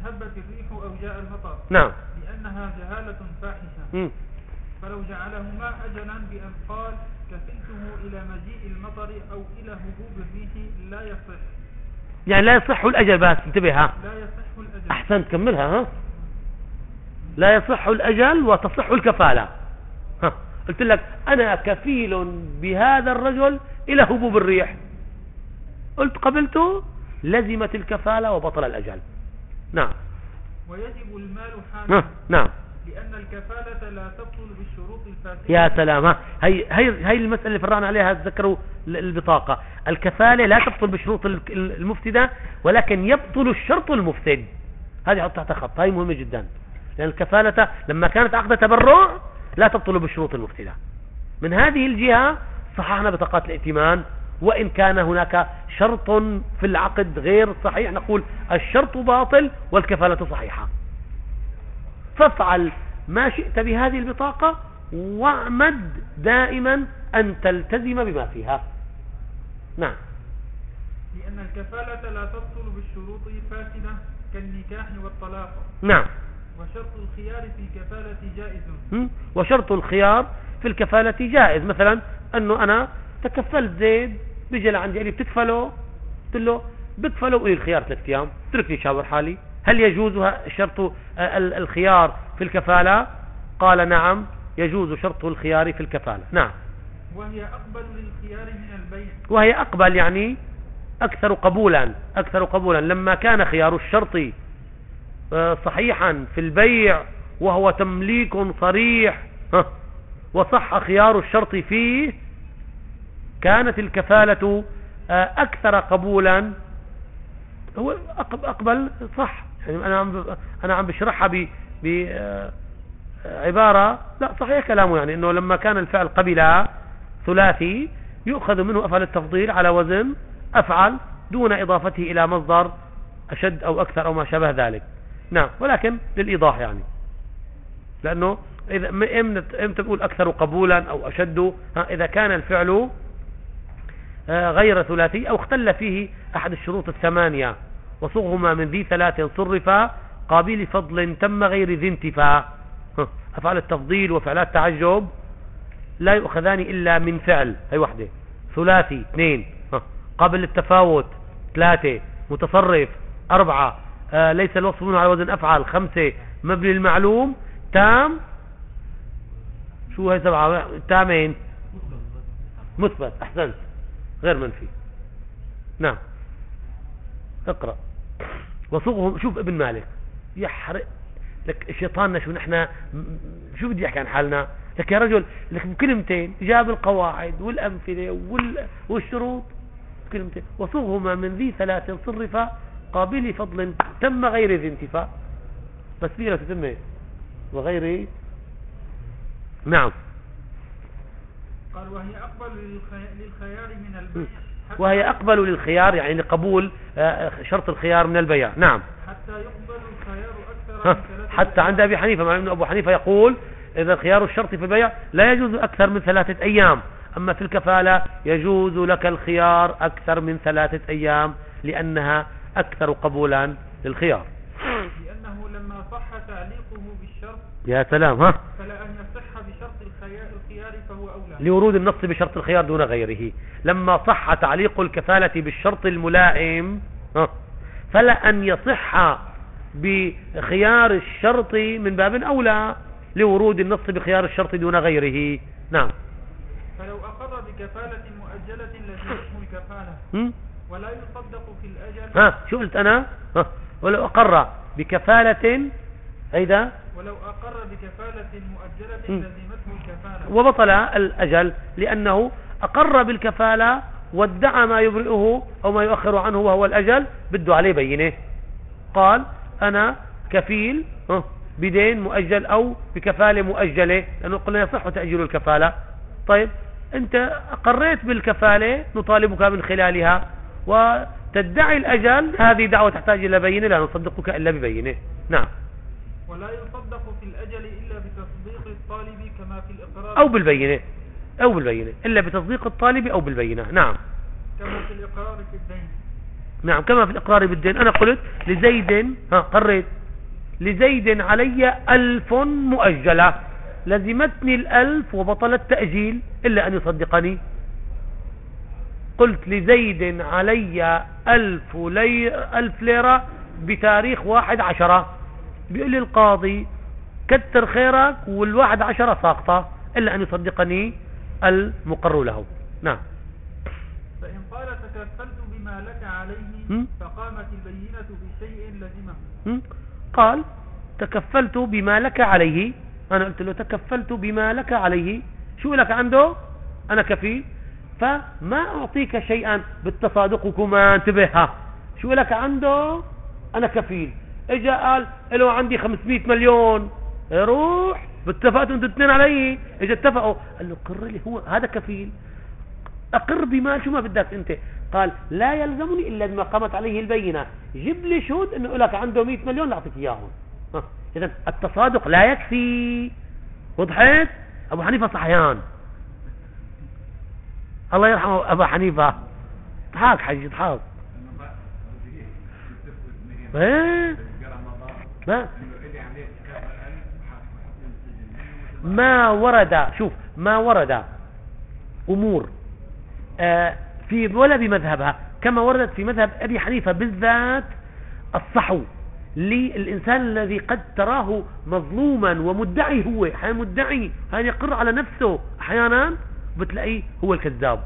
هبت الريح أو جاء المطر. نعم. لأنها جهالة فاحشة. فلو جعلهما أجلا بأن قال كفلته إلى مجيء المطر أو إلى هبوب الريح لا يصح. يعني لا يصح الأجل، بس انتبه ها. لا يصح الأجل. أحسنت، كملها ها. لا يصح الأجل وتصح الكفالة. ها. قلت لك أنا كفيل بهذا الرجل إلى هبوب الريح، قلت قبلته، لزمت الكفالة وبطل الأجل. نعم. ويجب المال حالا. نعم. لأن الكفالة لا تبطل بالشروط الفاسدة. يا سلام. ها. هي المسألة اللي فرعنا عليها، تذكروا البطاقة. الكفالة لا تبطل بالشروط المفسدة، ولكن يبطل الشرط المفسد. هذه حط تحت خط، هاي مهمة جدا. لأن الكفالة لما كانت عقد تبرع لا تبطل بالشروط المفسدة. من هذه الجهة صححنا بطاقات الائتمان، وإن كان هناك شرط في العقد غير صحيح نقول الشرط باطل والكفالة صحيحة. فافعل ما شئت بهذه البطاقة، واعمد دائما أن تلتزم بما فيها. نعم. لأن الكفالة لا تبطل بالشروط الفاسدة كالنكاح والطلاق. نعم. وشرط الخيار في الكفالة جائز. وشرط الخيار في الكفالة جائز. مثلا أنه أنا تكفلت زيد، بيجي لعندي اللي بتكفله، قلت له بكفله وإيه الخيار 3 أيام، اتركني شاور حالي. هل يجوز شرط الخيار في الكفالة؟ قال نعم، يجوز شرط الخيار في الكفالة. نعم. وهي أقبل للخيار من البيع. وهي أقبل يعني أكثر قبولا. أكثر قبولا لما كان خيار الشرط صحيحا في البيع وهو تمليك صريح، وصح خيار الشرط فيه، كانت الكفالة أكثر قبولا. هو أقبل صح. يعني أنا عم بشرحها بعبارة لا صحيح كلامه، يعني إنه لما كان الفعل قبل ثلاثي يؤخذ منه أفعل التفضيل على وزن أفعل دون إضافته إلى مصدر أشد أو أكثر أو ما شابه ذلك. نعم. ولكن للإيضاح يعني، لأنه إذا إمتى تقول أكثر قبولا أو أشد؟ إذا كان الفعل غير ثلاثي أو اختل فيه أحد الشروط 8 وصغهما من ذي 3 صرفا قابل فضل تم غير ذي انتفاء. أفعال التفضيل وفعلات تعجب لا يؤخذان إلا من فعل، هي وحده. ثلاثي 2، قابل للتفاوت 3، متصرف 4، ليس الوصف منه على وزن أفعل 5، مبني المعلوم تام. شو هي 7 تامين؟ مثبت. أحسنت، غير منفي. نعم. اقرأ. وصوغهم. شوف ابن مالك يحرق لك شيطاننا، شو نحن شو بدي يحكي عن حالنا. لك يا رجل لك بكلمتين جاب القواعد والأمثلة والشروط بكلمتين. وصوغهما من ذي 3 صرفا قابل فضل تم غير ذي انتفاء. بس فيها تتم وغير. نعم. قال وهي أقبل للخيار من البيع. وهي أقبل للخيار يعني لقبول شرط الخيار من البيع. نعم. حتى يقبل الخيار أكثر من 3 حتى عند أبي حنيفة، مع أن أبو حنيفة يقول إذا خيار الشرط في البيع لا يجوز أكثر من 3 أيام، أما في الكفالة يجوز لك الخيار أكثر من 3 أيام لأنها أكثر قبولا للخيار. لأنه لما صح تعليقه بالشرط. يا سلام. فلا أن يصح بشرط الخيار فهو أولى لورود النص بشرط الخيار دون غيره. لما صح تعليق الكفالة بالشرط الملائم فلا أن يصح بخيار الشرط من باب أولى لورود النص بخيار الشرط دون غيره. نعم. فلو أقر بكفالة مؤجلة لزمته الكفالة ولا يصدق في الأجل. شو قلت أنا؟ ولو أقر بكفالة أيضا. ولو أقر بكفالة مؤجلة لزمته الكفالة وبطل الأجل، لأنه أقر بالكفالة وادعى ما يبرئه أو ما يؤخر عنه وهو الأجل، بده عليه بينه. قال أنا كفيل بدين مؤجل أو بكفالة مؤجلة، لأنه قلنا يصح تأجيل الكفالة. طيب أنت أقريت بالكفالة نطالبك من خلالها وتدعي الأجل، هذه دعوة تحتاج إلى بينة، لا نصدقك إلا ببينة. نعم. ولا يصدق في الأجل إلا بتصديق الطالب كما في الإقرار أو بالبينة إلا بتصديق الطالب أو بالبينة. نعم. كما في الإقرار في الدين. نعم كما في الإقرار بالدين. أنا قلت لزيد قريت لزيد علي 1000 مؤجلة، لزمتني 1000 وبطل التأجيل إلا أن يصدقني. قلت لزيد علي 1000 ليرة بتاريخ 11، بيقول لي القاضي كتر خيرك وال11 ساقطة إلا أن يصدقني المقر له. نعم. فإن قال تكفلت بما لك عليه فقامت البينة بشيء لزمه. قال تكفلت بما لك عليه، أنا قلت له تكفلت بما لك عليه، شو لك عنده؟ أنا كفيل، فما أعطيك شيئا بالتصادقكما، انتبهها، شو لك عنده؟ أنا كفيل. إجا قال له عندي 500 مليون، روح اتفقتوا انتوا الاثنين علي، إجا اتفقوا، قال له قر لي، هو هذا كفيل، أقر بمال شو ما بدك أنت. قال لا يلزمني إلا بما قامت عليه البينة، جيب لي شهود إنه لك عنده 100 مليون لأعطيك إياهم. إذن التصادق لا يكفي. وضحت؟ أبو حنيفة صحيان، الله يرحمه أبو حنيفة، اضحك حجي اضحك. ما ورد، شوف ما ورد أمور في ولا بمذهبها كما وردت في مذهب أبي حنيفة بالذات الصحو للإنسان الذي قد تراه مظلوما ومدعي، هو أحيانا مدعي، هذا يقر على نفسه، أحيانا بتلاقيه هو الكذاب.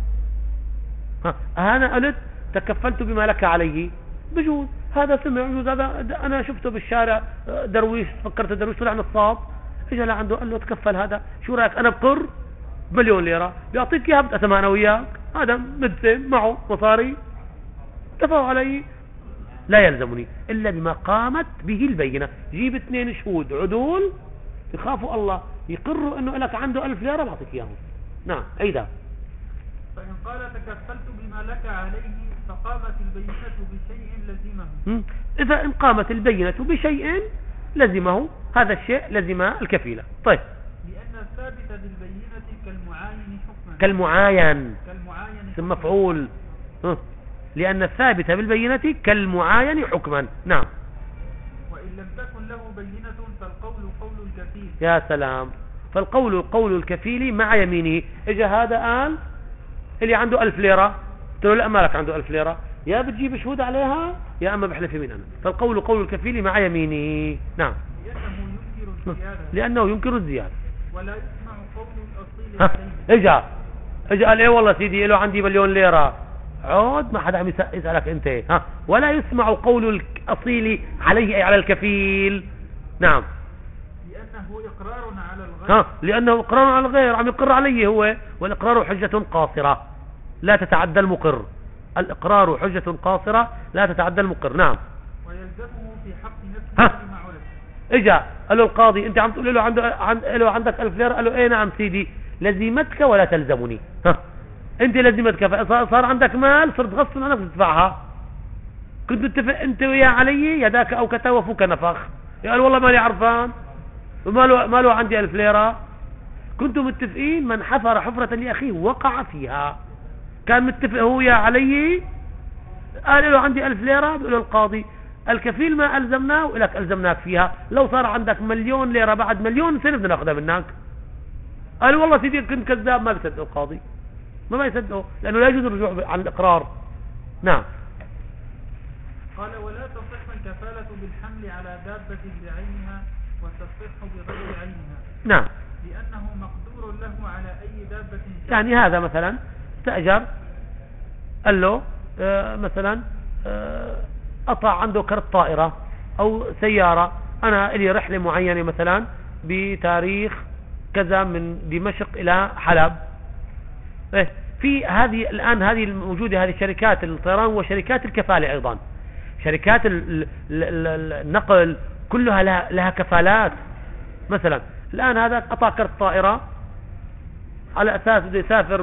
أنا قلت تكفلت بما لك عليه، بجوز هذا سمع، بجوز هذا أنا شفته بالشارع درويش، فكرت درويش طلع نصاب، اجى لعنده قال له تكفل هذا، شو رأيك أنا بقر بمليون ليرة بيعطيك اياها بتقسم انا وياك، هذا مدسم معه مصاري اتفقوا علي، لا يلزمني الا بما قامت به البينة. جيب 2 شهود عدول يخافوا الله يقروا انه لك عنده 1000 ليرة بعطيك اياهم. نعم عيدا. فإن قال تكفلت بما لك عليه فقامت البينة بشيء لزمه. إذا إن قامت البينة بشيء لزمه، هذا الشيء لزم الكفيلة. طيب. لأن الثابت بالبينة كالمعاين حكما. كالمعاين ثم مفعول. لأن الثابت بالبينة كالمعاين حكما. نعم. وإن لم تكن له بينة فالقول قول الكفيل. يا سلام. فالقول قول الكفيل مع يمينه. إجا هذا قال اللي عنده 1000 ليرة، تقول لا ما لك عنده 1000 ليرة، يا بتجيب شهود عليها يا أما بحلف يمين أنا. فالقول قول الكفيل مع يمينه. نعم. لأنه ينكر الزيادة ولا يسمع قول الأصيل عليه. إجا قال إيه والله سيدي له عندي 1,000,000 ليرة، عود ما حدا عم يسألك أنت. ولا يسمع قول الأصيل عليه أي على الكفيل. نعم. لأنه إقرار على الغير. لأنه إقرار على الغير، عم يقر عليه هو، والإقرار حجة قاصرة لا تتعدى المقر. الإقرار حجة قاصرة لا تتعدى المقر. نعم. ويلزمه في حق نفسه بما علم. اجا قال له القاضي انت عم تقول له عندك 1000 ليرة، قال له ايه نعم سيدي، لزمتك ولا تلزمني. انت لزمتك، فصار عندك مال صرت غصب عنك تدفعها، كنت متفق انت وياه علي يداك او كتا وفوك نفخ، قال والله مالي عرفان وماله عندي 1000 ليرة، كنتم متفقين من حفر حفرة لأخيه وقع فيها، كان متفق هو يا علي، قال له عندي 1000 ليرة، بيقول له القاضي الكفيل ما ألزمناه ولك ألزمناك فيها، لو صار عندك 1,000,000 ليرة بعد 1,000,000 سنة بدنا ناخذها منك. قال والله سيدي كنت كذاب، ما بيصدقه القاضي، ما بيصدقه لأنه لا يجوز الرجوع عن الإقرار. نعم. قال ولا تصح الكفالة بالحمل على دابة بعينها وتصح بغير عينها. نعم. لأنه مقدور له على أي دابة. يعني هذا مثلا استأجر، قال له مثلا قطع عنده كرت طائرة أو سيارة، أنا لي رحلة معينة مثلا بتاريخ كذا من دمشق إلى حلب. في هذه الآن هذه الموجودة هذه شركات الطيران وشركات الكفالة أيضا، شركات النقل كلها لها كفالات. مثلا الآن هذا قطع كرت طائرة على أساس بده يسافر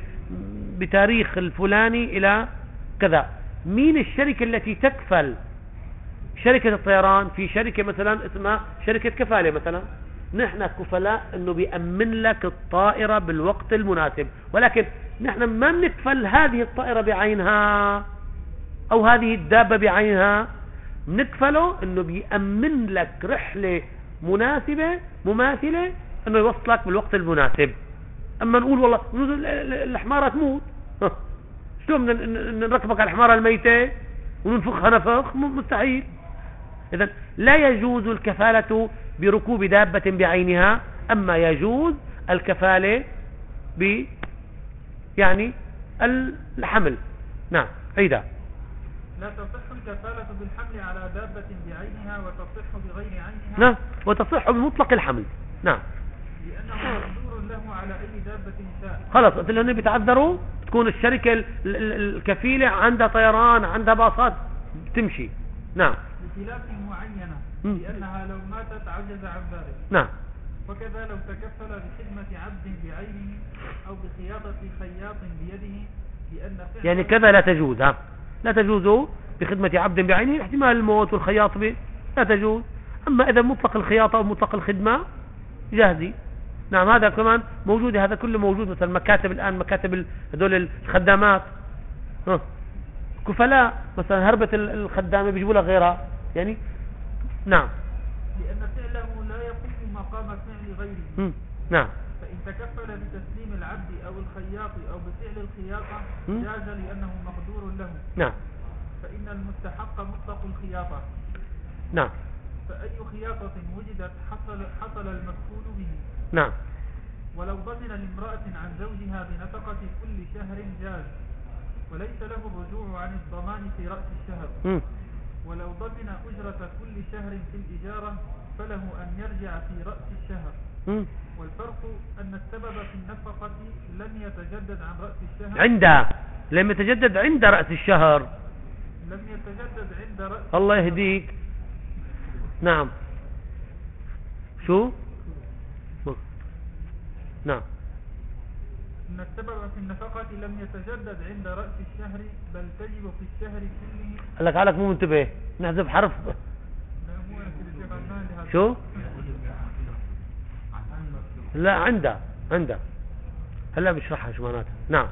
بتاريخ الفلاني إلى كذا، مين الشركة التي تكفل؟ شركة الطيران. في شركة مثلا اسمها شركة كفالة مثلا، نحن كفلاء انه بيأمن لك الطائرة بالوقت المناسب، ولكن نحن ما بنكفل هذه الطائرة بعينها او هذه الدابة بعينها، بنكفله انه بيأمن لك رحلة مماثلة انه يوصلك بالوقت المناسب. اما نقول والله الحمارة تموت، شلون نركبك على الحمارة الميتة وننفخها نفخ؟ مستحيل. اذا لا يجوز الكفالة بركوب دابة بعينها، اما يجوز الكفالة يعني الحمل. نعم عيدا. لا تصح الكفالة بالحمل على دابة بعينها وتصح بغير عينها. نعم، وتصح بمطلق الحمل. نعم، لأنه مقدور له على أي دابة شاء. خلاص قلت له بيتعذروا، تكون الشركة الكفيلة عندها طيران، عندها باصات تمشي. نعم، بخلاف معينة لأنها لو ماتت عجز عن ذلك. نعم. وكذا لو تكفل بخدمة عبد بعينه أو بخياطة خياط بيده، لأن يعني كذا لا تجوز. لا تجوز بخدمة عبد بعينه، احتمال الموت والخياط لا تجوز. أما إذا مطلق الخياطة أو مطلق الخدمة جاهزي. نعم، هذا كمان موجود، هذا كله موجود. مثلا مكاتب الآن، مكاتب هذول الخدامات، كفلاء مثلا هربت الخدامة بيجيبوا لها غيرها يعني. نعم، لأن فعله لا يقوم مقام فعل غيره. نعم. فإن تكفل بتسليم العبد أو الخياط أو بفعل الخياطة جاز لأنه مقدور له. نعم. فإن المستحق مطلق الخياطة. نعم. فأي خياطة وجدت حصل المكفول به. نعم. ولو ضمن لامرأة عن زوجها بنفقة كل شهر جاز، وليس له الرجوع عن الضمان في رأس الشهر. ولو ضمن أجرة كل شهر في الإجارة فله أن يرجع في رأس الشهر. والفرق أن السبب في النفقة لم يتجدد عن رأس الشهر. لم يتجدد عند رأس الشهر. لم يتجدد عند رأس. الله يهديك. نعم. شو؟ نعم. أن السبب في النفقة لم يتجدد عند رأس الشهر، بل تجب في الشهر كله. قال لك عليك مو منتبه، نحذف حرف. شو؟ لا، عنده هلا بشرحها شو معناتها. نعم.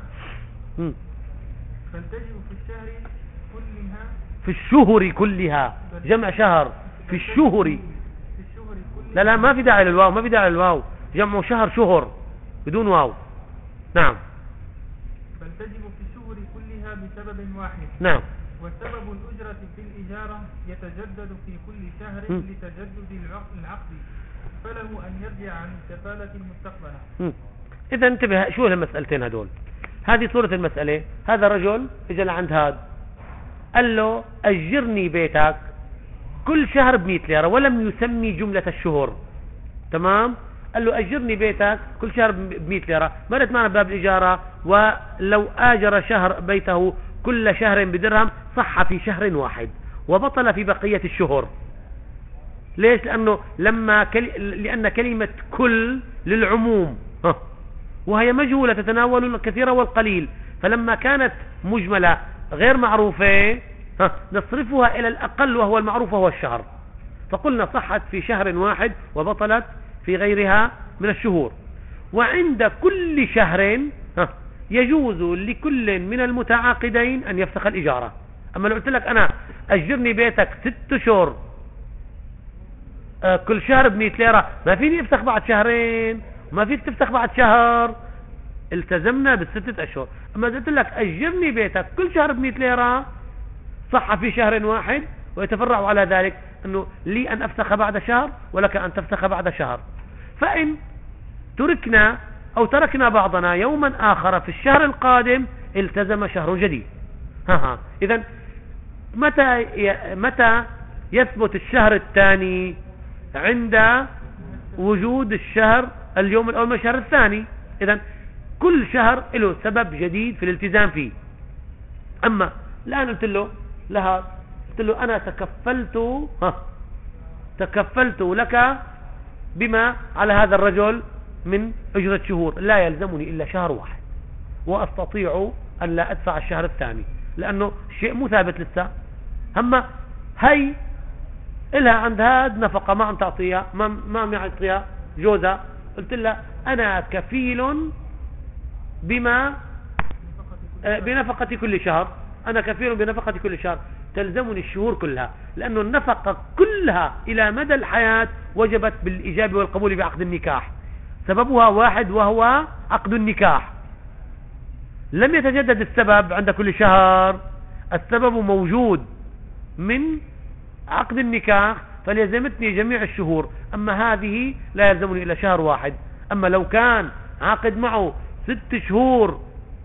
بل تجب في الشهر كلها. في الشهر كلها، جمع شهر. في الشهر. لا ما في داعي للواو، جمع شهر بدون واو. نعم. بل تجب في الشهر كلها بسبب واحد. نعم. وسبب الأجرة في الإجارة يتجدد في كل شهر لتجدد العقد، فله أن يرجع عن الكفالة المستقبلة. إذا انتبه، شو المسألتين هدول؟ هذه صورة المسألة. هذا رجل اجى لعند هذا قال له أجرني بيتك كل شهر ب100 ليرة، ولم يسمي جملة الشهور. تمام؟ قال له أجرني بيتك كل شهر ب100 ليرة. مرت معنا باب الإجارة، ولو آجر شهر بيته كل شهر بدرهم صح في شهر واحد وبطل في بقية الشهور. ليش؟ لأن كلمة كل للعموم، وهي مجهولة تتناول الكثير والقليل، فلما كانت مجملة غير معروفة نصرفها إلى الأقل وهو المعروف وهو الشهر، فقلنا صحت في شهر واحد وبطلت في غيرها من الشهور. وعند كل شهر يجوز لكل من المتعاقدين أن يفسخ الإجارة. أما لو قلت لك أنا أجرني بيتك 6 شهور كل شهر ب100 ليرة، ما فيني أفسخ بعد شهرين، ما فيك تفسخ بعد شهر، التزمنا ب6 أشهر. أما إذا قلت لك أجرني بيتك كل شهر ب100 ليرة صح في شهر واحد، ويتفرع على ذلك أنه لي أن أفسخ بعد شهر ولك أن تفسخ بعد شهر. فإن تركنا أو تركنا بعضنا يوما آخر في الشهر القادم التزم شهر جديد. إذن متى يثبت الشهر الثاني؟ عند وجود الشهر اليوم الأول من الشهر الثاني. إذن كل شهر له سبب جديد في الالتزام فيه. أما الآن قلت له أنا تكفلت لك بما على هذا الرجل من أجرة شهور، لا يلزمني إلا شهر واحد، وأستطيع أن لا أدفع الشهر الثاني لأنه شيء مو ثابت لسه. أما هي إلها عند هاد نفقة ما عم تعطيها، ما عم يعطيها جوزها، قلت لها أنا كفيل بنفقة كل شهر، أنا كفيل بنفقة كل شهر، تلزمني الشهور كلها، لأنه النفقة كلها إلى مدى الحياة وجبت بالإجابة والقبول بعقد النكاح، سببها واحد وهو عقد النكاح. لم يتجدد السبب عند كل شهر، السبب موجود من عقد النكاح، فليزمتني جميع الشهور. أما هذه لا يلزمني إلا شهر واحد. أما لو كان عقد معه 6 شهور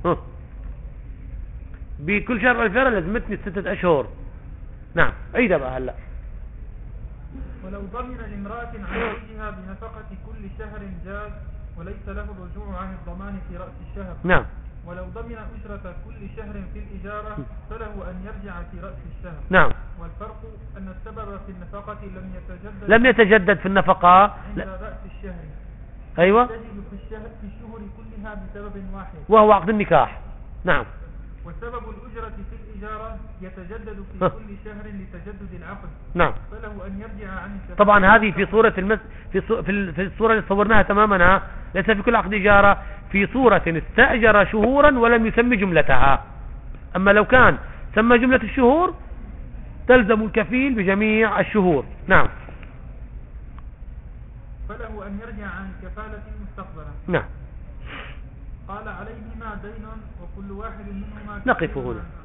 بكل شهر الفرة لازمتني 6 أشهر. نعم، عيدها بقى هلأ. ولو ضمن لامرأة عن زوجها بنفقة كل شهر جاز وليس له الرجوع عن الضمان في رأس الشهر. نعم. ولو ضمن أجرة كل شهر في الإجارة فله أن يرجع في رأس الشهر. نعم. والفرق أن السبب في النفقة لم يتجدد في النفقة عند رأس الشهر. أيوة. تجد في الشهور كلها بسبب واحد وهو عقد النكاح. نعم. وسبب الأجرة في الإجارة يتجدد في كل شهر لتجدد العقد. نعم. فله أن يرجع عن الشهر. طبعا هذه في صورة في الصورة اللي صورناها تماما، ليس في كل عقد إجارة، في صورة استأجر شهورا ولم يسمي جملتها. أما لو كان سمى جملة الشهور تلزم الكفيل بجميع الشهور. نعم. فله أن يرجع عن الكفالة المستقبلة. نعم. قال عليهما دين وكل واحد منهما نقف هنا.